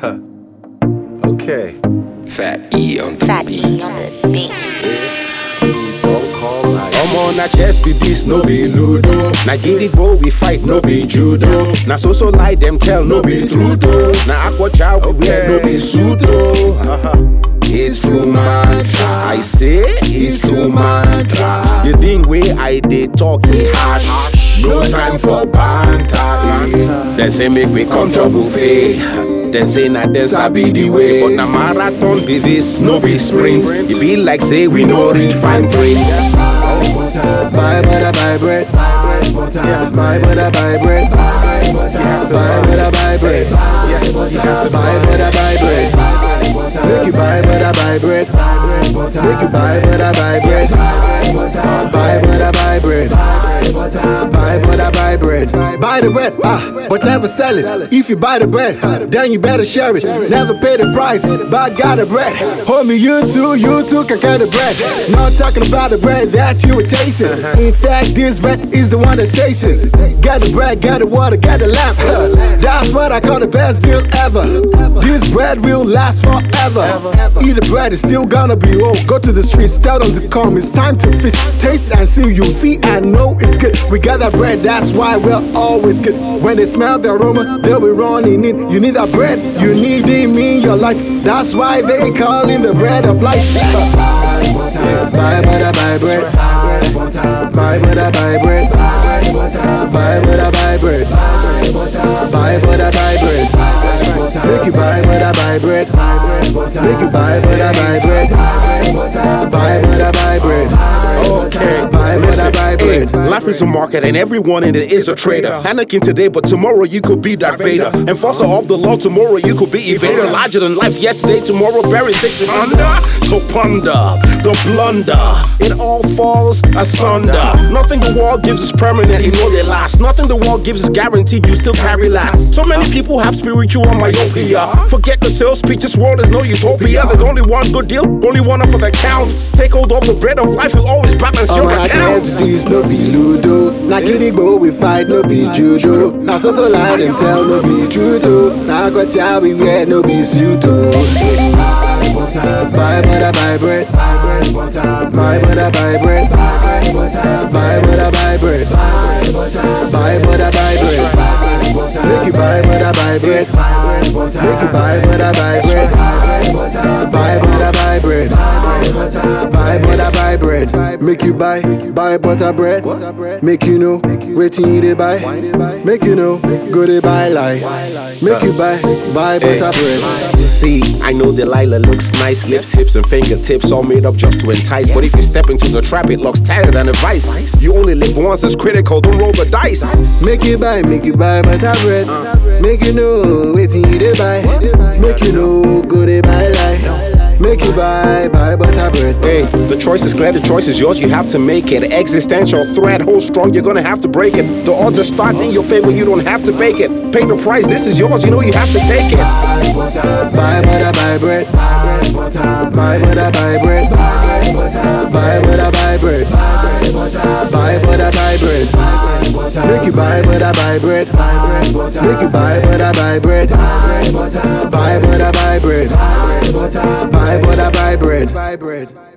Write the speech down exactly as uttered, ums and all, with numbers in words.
Okay. Fat E on the Fat beat. E on the beat. Don't call my I'm on a chess be this, no be ludo. Na gidigbo we fight, no be judo. Na so so lie them tell, no be true though. Na aqua chow we wear, no be sudo. It's too mantra. I say it's too mantra. The thing way I dey talk e harsh. No time for banter. They say make we come to buffet. Then say na then sabi the way. But na marathon be this, no be sprint. It be like say we no reach fine print. Buy butter, buy bread. Yeah, buy butter, buy bread. Buy butter, buy bread. Yes, you have to buy butter, buy bread. Make you buy butter, buy bread. Make you buy butter, buy bread. Buy butter, buy bread. Buy butter, buy bread. Buy the bread, ah, but never sell it. If you buy the bread, then you better share it. Never pay the price, but I got the bread. Homie, you too, you too can get the bread. Not talking about the bread that you were tasting. In fact, this bread is the one that's chasing. Get the bread, get the water, get the lamp. That's what I call the best deal ever. This bread will last forever. Eat the bread, it's still gonna be old. Go to the streets, tell them to come. It's time to feast. Taste and see, you see and know it's good. We got that bread, that's why we're always good. When they smell the aroma, they'll be running in. You need that bread, you need him in your life. That's why they call him the bread of life. Buy butter, buy bread. Buy butter, buy bread. Buy butter, buy bread. Buy butter, buy bread. Make you buy butter, buy bread. Make you buy butter, buy bread. Buy butter, buy bread. Okay. Buy butter, buy Hey, bread. life is a market and everyone in it is a trader. Anakin today, but tomorrow you could be Darth Vader. Enforcer of the law, tomorrow you could be evader. Larger than life yesterday, tomorrow buried six feet under. So ponder the blunder, it all falls asunder. Nothing the world gives is permanent, you know they last. Nothing the world gives is guaranteed, you still carry last. So many people have spiritual myopia. Forget the sales pitch, this world is no utopia. There's only one good deal, only one offer that counts. Take hold of the bread of life, you'll always balance your accounts. This no be ludo. Na gidigbo we fight, no be judo. Na so so lie them tell, no be true though. Na go chow we wear, no be suit oh. Buy butter, buy bread. Buy butter, buy bread. Buy butter, buy bread. Buy butter, buy bread. Make you buy butter, buy bread. Make you buy butter, buy bread. Buy butter, buy bread. Buy butter, buy bread. Make you buy, buy butter bread. Make you know, waiting you they buy. Make you know, go they buy lie. Make you buy, buy butter bread. See, I know Delilah looks nice, lips, hips, and fingertips all made up just to entice. But if you step into the trap, it looks tighter than a vice. You only live once, it's critical, don't roll the dice. Make you buy, make you buy butter bread. Make you know, waiting you they buy. Make you know, go they buy lie. Make you buy, buy butter bread. Hey, the choice is clear, the choice is yours, you have to make it. Existential threat, hold strong, you're gonna have to break it. The odds are stacked in your favor, you don't have to fake it. Pay the price, this is yours, you know you have to take it. Buy butter, buy bread. Buy butter, buy bread. Buy butter, buy bread. Buy butter, buy bread. Make you buy butter, buy bread. Make you buy butter, buy bread. Buy butter, buy bread. Buy butter, buy bread.